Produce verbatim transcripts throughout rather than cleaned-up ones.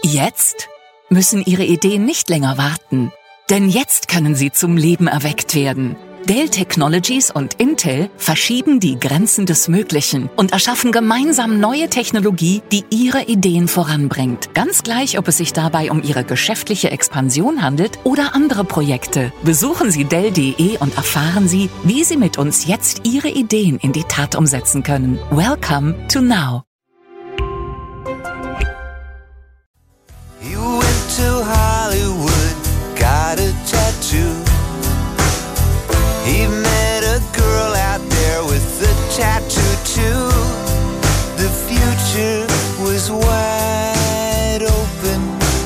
Jetzt müssen Ihre Ideen nicht länger warten, denn jetzt können sie zum Leben erweckt werden. Dell Technologies und Intel verschieben die Grenzen des Möglichen und erschaffen gemeinsam neue Technologie, die Ihre Ideen voranbringt. Ganz gleich, ob es sich dabei um Ihre geschäftliche Expansion handelt oder andere Projekte. Besuchen Sie Dell punkt de und erfahren Sie, wie Sie mit uns jetzt Ihre Ideen in die Tat umsetzen können. Welcome to Now. You went to Hollywood, got a tattoo. He met a girl out there with a tattoo too. The future was wide open.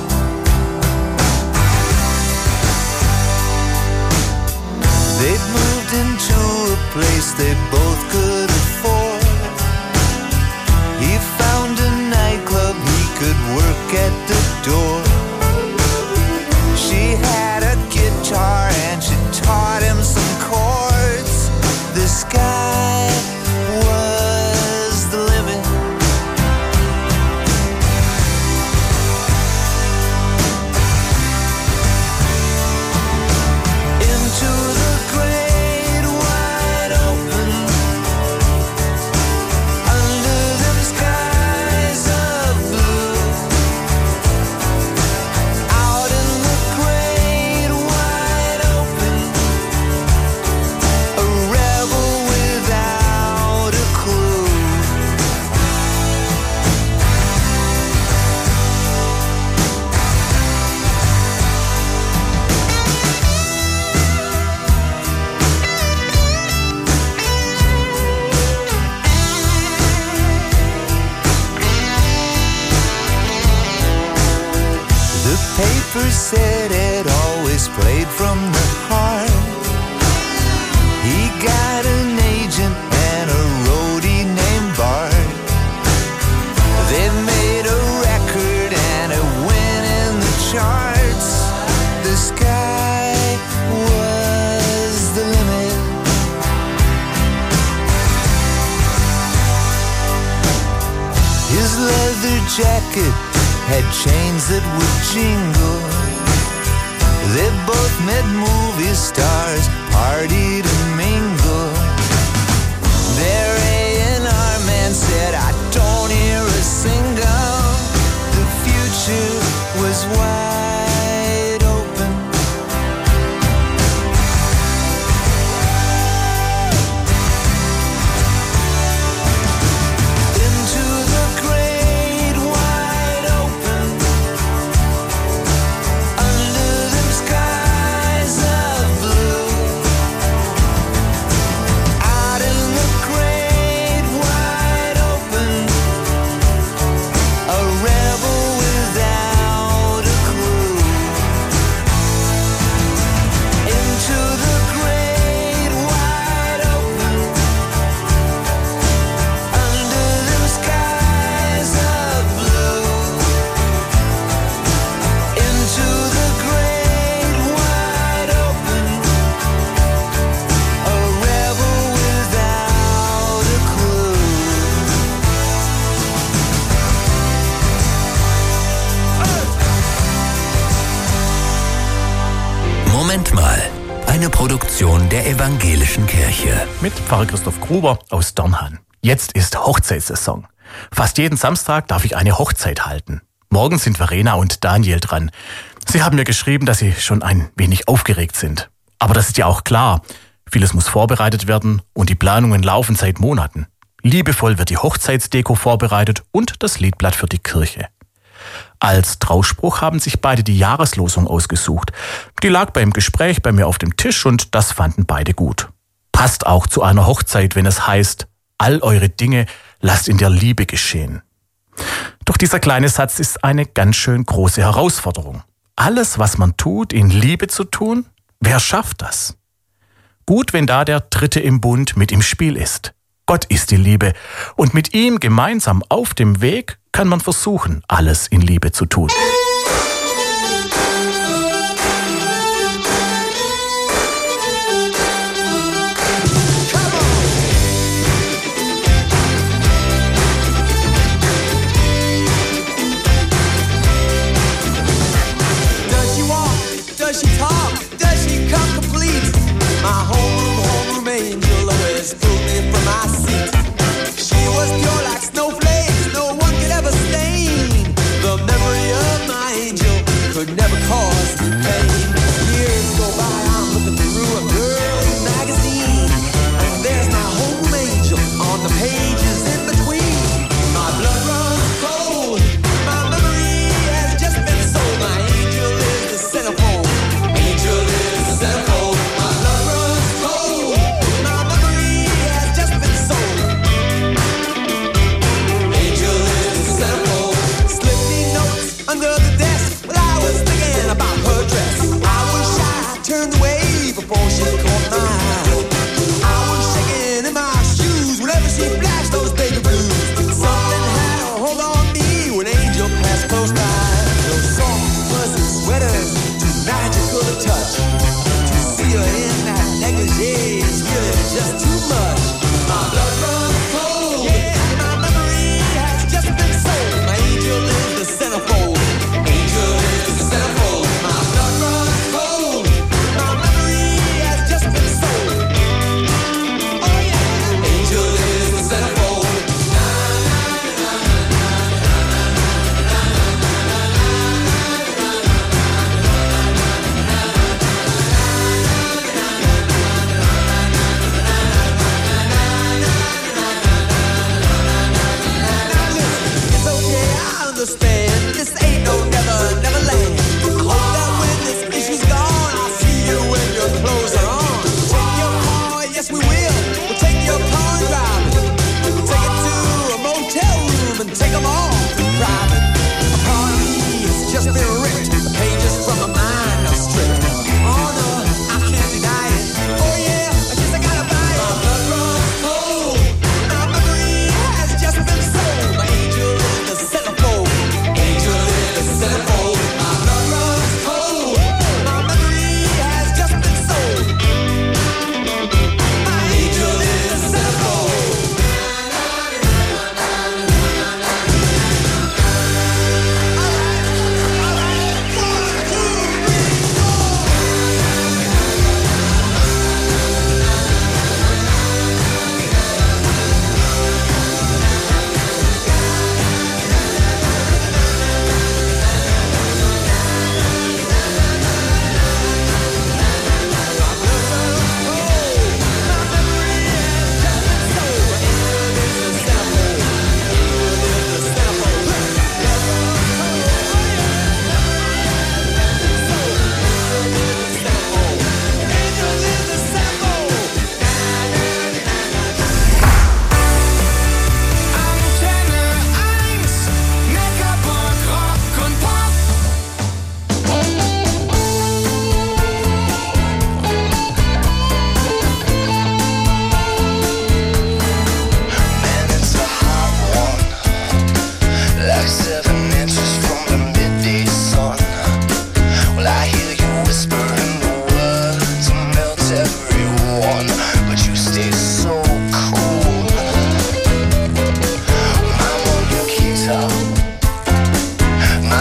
They'd moved into a place they both could afford. He found a nightclub he could work at the door. She had a guitar and she taught him some chords. The sky was the limit. Into the great wide open, under them skies of blue. Out in the great wide open, a rebel without a clue. The paper said it always played from the heart. He got an agent and a roadie named Bart. They made a record and it went in the charts. The sky was the limit. His leather jacket had chains that would jingle. They both met movie stars, partied and mingled. Their A and R man said, I don't hear a single. The future was wide open. Into the great wide open, under them skies of blue. Out in the great wide open, a rebel without a clue. Into the great wide open, under them skies of blue. Into the great wide open, a rebel without a clue. Moment mal, eine Produktion der Evangelischen Kirche. Mit Pfarrer Christoph Gruber aus Dörnhan. Jetzt ist Hochzeitssaison. Fast jeden Samstag darf ich eine Hochzeit halten. Morgen sind Verena und Daniel dran. Sie haben mir geschrieben, dass sie schon ein wenig aufgeregt sind. Aber das ist ja auch klar. Vieles muss vorbereitet werden und die Planungen laufen seit Monaten. Liebevoll wird die Hochzeitsdeko vorbereitet und das Liedblatt für die Kirche. Als Trauspruch haben sich beide die Jahreslosung ausgesucht. Die lag beim Gespräch bei mir auf dem Tisch und das fanden beide gut. Passt auch zu einer Hochzeit, wenn es heißt, all eure Dinge lasst in der Liebe geschehen. Doch dieser kleine Satz ist eine ganz schön große Herausforderung. Alles, was man tut, in Liebe zu tun, wer schafft das? Gut, wenn da der Dritte im Bund mit im Spiel ist. Gott ist die Liebe und mit ihm gemeinsam auf dem Weg kann man versuchen, alles in Liebe zu tun.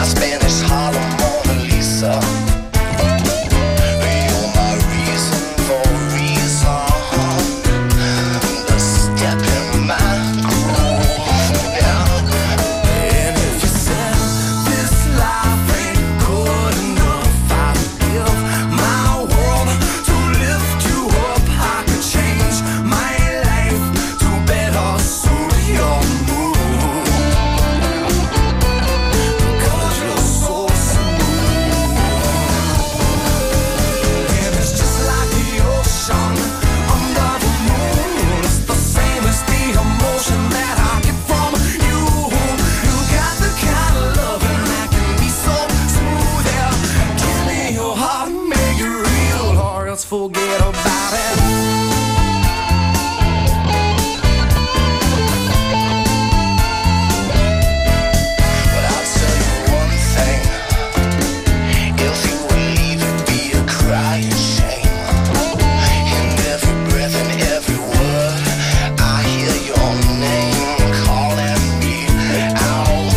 Spanish Harlem Mona Lisa. You're my reason for reason. The step in my groove, yeah. And if you said this life ain't good enough, I'd give my world to lift you up. I could change my life to better suit your mood. Cause you're so smooth. And it's just like the ocean under the moon. It's the same as the emotion that I get from you. You got the kind of loving that can be so smooth. Yeah, give me your heart, make it real, or else forget about it. But I'll tell you one thing. If you would leave it be a crying shame. In every breath and every word I hear your name calling me out.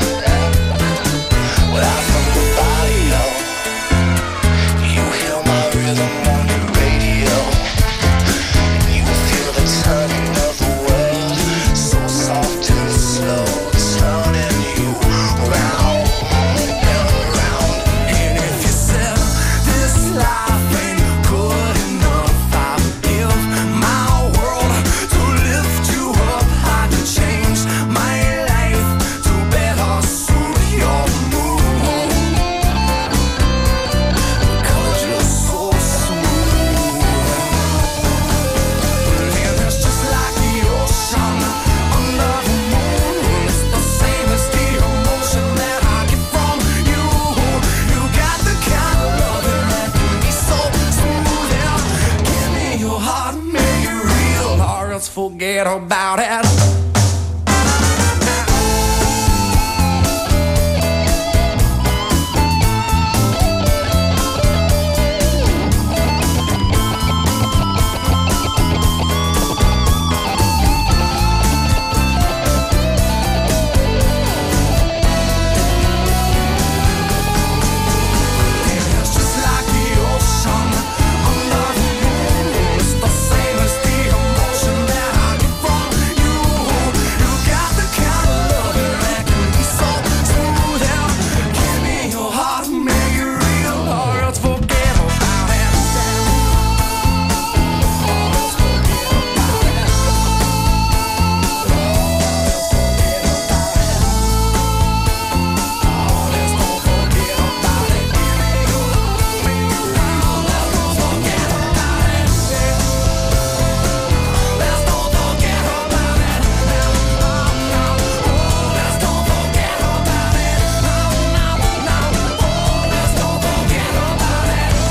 Without from the bio, you hear my rhythm on your radio. You feel the turning of the world, so soft and slow, turning you round and round. And if you said this life ain't good enough, I'd give my world to lift you up. I could change my life to better suit your mood. Cause you're so smooth. And it's just like the ocean under the moon. It's the same as the emotion that I get from you. You got the kind of loving that can be so smooth. Yeah, give me your heart, make it real, or else forget about it. It's just like the ocean under the moon. It's the same as the emotion that I get from you. You got the kind of loving that can be so smooth. Yeah, give me your heart, make it real, or else forget about it. Or else forget about it. Or else forget about it. Oh, let's don't forget about it. Give me your heart, make it real. Let's don't forget about it. Let's don't forget about it. Oh, let's don't forget about it. Oh, let's don't forget about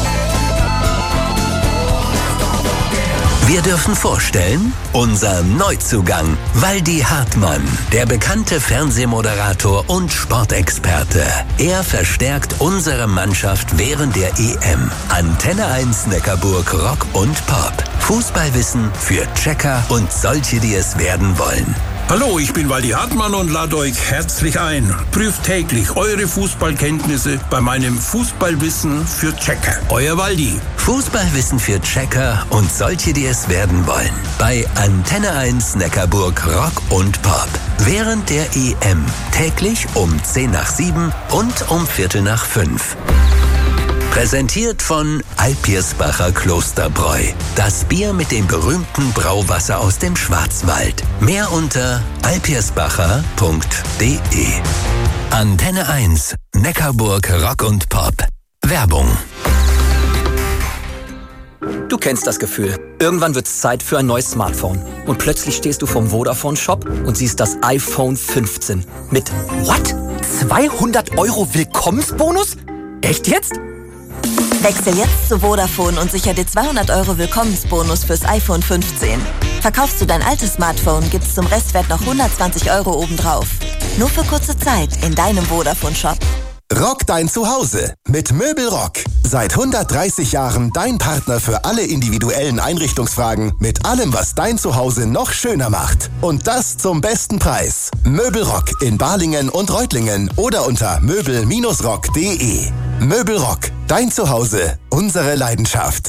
it. Wir dürfen vorstellen, unser Neuzugang, Waldi Hartmann, der bekannte Fernsehmoderator und Sportexperte. Er verstärkt unsere Mannschaft während der E M. Antenne eins Neckarburg Rock und Pop. Fußballwissen für Checker und solche, die es werden wollen. Hallo, ich bin Waldi Hartmann und lade euch herzlich ein. Prüft täglich eure Fußballkenntnisse bei meinem Fußballwissen für Checker. Euer Waldi. Fußballwissen für Checker und solche, die es werden wollen. Bei Antenne eins Neckarburg Rock und Pop. Während der E M. Täglich um zehn nach sieben und um Viertel nach fünf. Präsentiert von Alpirsbacher Klosterbräu. Das Bier mit dem berühmten Brauwasser aus dem Schwarzwald. Mehr unter alpirsbacher punkt de. Antenne eins, Neckarburg Rock und Pop. Werbung. Du kennst das Gefühl. Irgendwann wird's Zeit für ein neues Smartphone. Und plötzlich stehst du vorm Vodafone-Shop und siehst das iPhone fünfzehn. Mit, what? zweihundert Euro Willkommensbonus? Echt jetzt? Wechsel jetzt zu Vodafone und sichere dir zweihundert Euro Willkommensbonus fürs iPhone fünfzehn. Verkaufst du dein altes Smartphone, gibt's zum Restwert noch hundertzwanzig Euro obendrauf. Nur für kurze Zeit in deinem Vodafone-Shop. Rock dein Zuhause mit Möbelrock. Seit hundertdreißig Jahren dein Partner für alle individuellen Einrichtungsfragen mit allem, was dein Zuhause noch schöner macht. Und das zum besten Preis. Möbelrock in Balingen und Reutlingen oder unter möbel rock punkt de. Möbelrock, dein Zuhause, unsere Leidenschaft.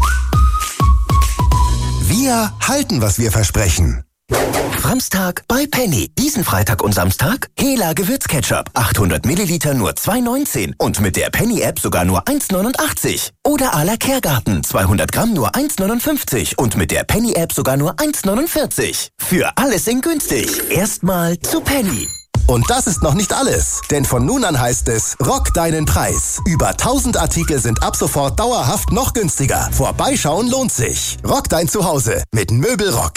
Wir halten, was wir versprechen. Samstag bei Penny. Diesen Freitag und Samstag Hela Gewürzketchup. achthundert Milliliter nur zwei neunzehn und mit der Penny-App sogar nur eins neunundachtzig. Oder à la Kehrgarten. zweihundert Gramm nur eins neunundfünfzig und mit der Penny-App sogar nur eins neunundvierzig. Für alles in günstig. Erstmal zu Penny. Und das ist noch nicht alles, denn von nun an heißt es, rock deinen Preis. Über tausend Artikel sind ab sofort dauerhaft noch günstiger. Vorbeischauen lohnt sich. Rock dein Zuhause mit Möbelrock.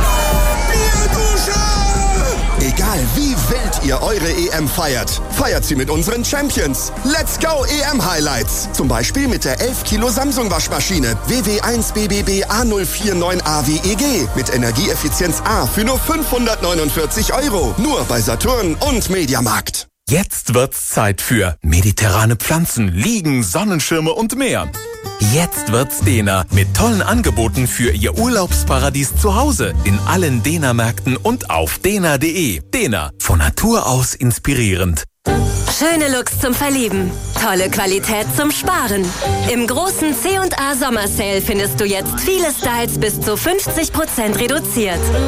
Egal wie wild ihr eure E M feiert, feiert sie mit unseren Champions. Let's go E M-Highlights. Zum Beispiel mit der elf Kilo Samsung-Waschmaschine W W eins B B B A null vier neun A W E G mit Energieeffizienz A für nur fünfhundertneunundvierzig Euro. Nur bei Saturn und Mediamarkt. Jetzt wird's Zeit für mediterrane Pflanzen, Liegen, Sonnenschirme und mehr. Jetzt wird's Dena mit tollen Angeboten für Ihr Urlaubsparadies zu Hause in allen Dena-Märkten und auf dena punkt de. Dena, von Natur aus inspirierend. Schöne Looks zum Verlieben, tolle Qualität zum Sparen. Im großen C und A Sommersale findest du jetzt viele Styles bis zu fünfzig Prozent reduziert.